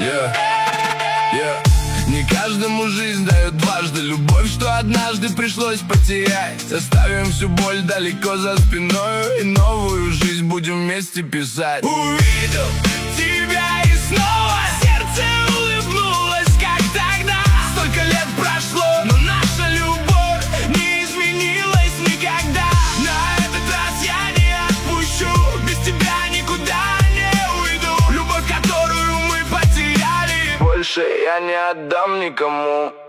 Не каждому жизнь дает дважды любовь, что однажды пришлось потерять. Оставим всю боль далеко за спиной и новую жизнь будем вместе писать. Увидел тебя и снова сердце улыбнулось, как тогда. Столько лет прошло, но наша любовь не изменилась никогда. На этот раз я не отпущу, без тебя никуда не уйду. Любовь, которую мы потеряли, больше я не отдам никому.